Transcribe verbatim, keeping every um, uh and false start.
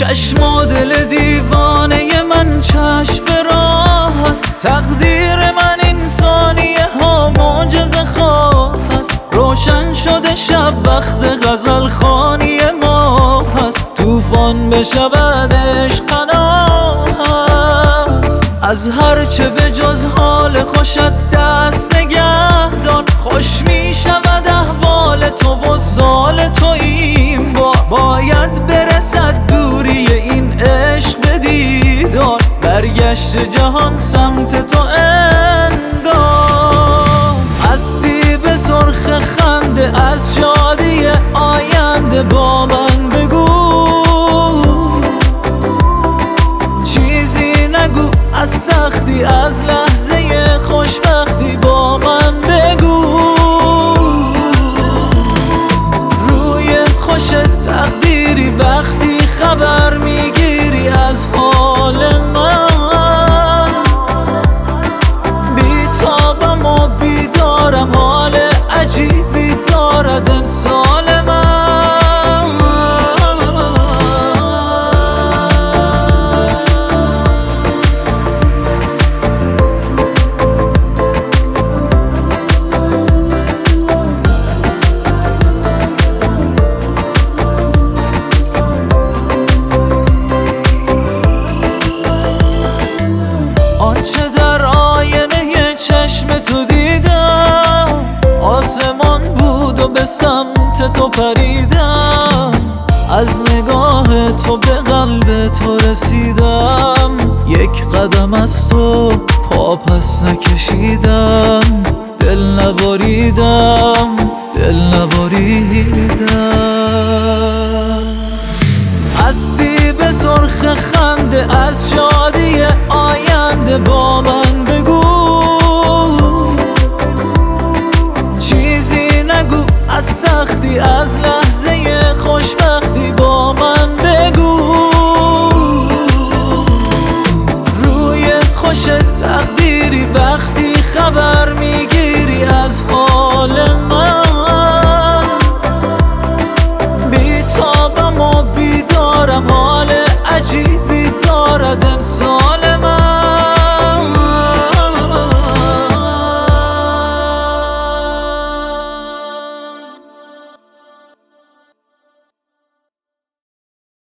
چشم و دل دیوانه من چشم به راه است. تقدیر من این ثانیه ها معجزه خواه است. روشن شده شب وقت غزل خوانی ما هست. طوفان بشود عشق پناه است. از هرچه به جز حال خوشت دست نگه دار. خوش می شود احوال تو و سال تو این بار. باید برسد دوری این عشق به دیدار. برگشت جهان سمت تو انگار. از سیب سرخ خنده از شادی آینده با من بگو. چیزی نگو از سختی از لحظه خوشبختی با من بگو. روی خوش تقدیری وقتی خبر میگیری از حال من. بیتابم و بیدارم حال عجیبی دارد امسال من. آنچه در آینه چشم تو دیدم آسمان بود و به سمت تو پریدم. از نگاه تو به قلب تو رسیدم. یک قدم از تو پا پس نکشیدم. دل نبریدم دل نبریدم. از سیب سرخ خنده از